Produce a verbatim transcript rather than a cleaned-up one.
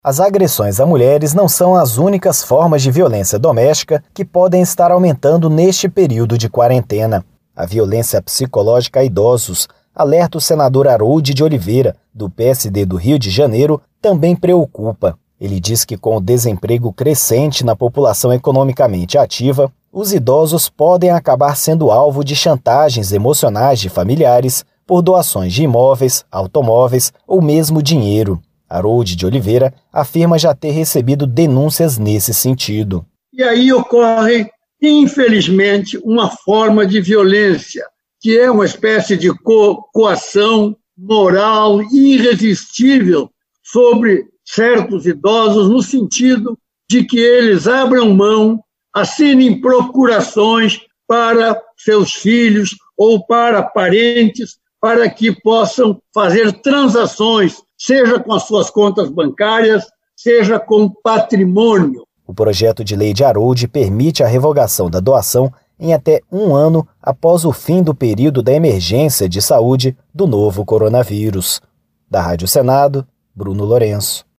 As agressões a mulheres não são as únicas formas de violência doméstica que podem estar aumentando neste período de quarentena. A violência psicológica a idosos, alerta o senador Harold de Oliveira, do P S D do Rio de Janeiro, também preocupa. Ele diz que com o desemprego crescente na população economicamente ativa, os idosos podem acabar sendo alvo de chantagens emocionais de familiares por doações de imóveis, automóveis ou mesmo dinheiro. Harold de Oliveira afirma já ter recebido denúncias nesse sentido. E aí ocorre, infelizmente, uma forma de violência, que é uma espécie de co- coação moral irresistível sobre certos idosos, no sentido de que eles abram mão, assinem procurações para seus filhos ou para parentes, para que possam fazer transações, seja com as suas contas bancárias, seja com patrimônio. O projeto de lei de Harold permite a revogação da doação em até um ano após o fim do período da emergência de saúde do novo coronavírus. Da Rádio Senado, Bruno Lourenço.